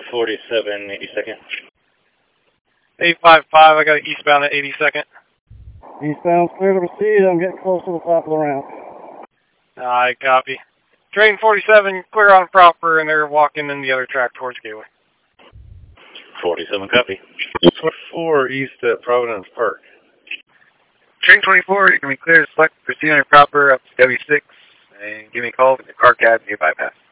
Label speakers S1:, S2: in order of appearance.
S1: 47, 82nd.
S2: 855, I got it eastbound at 82nd.
S3: Eastbound, clear to proceed. I'm getting close to the top of the ramp.
S2: I copy. Train 47, clear on proper, and they're walking in the other track towards Gateway.
S1: 47, copy.
S4: 24 east at Providence Park.
S5: Train 24, you can be clear to select proceed on proper up to W6, and give me a call with the car cab near bypass.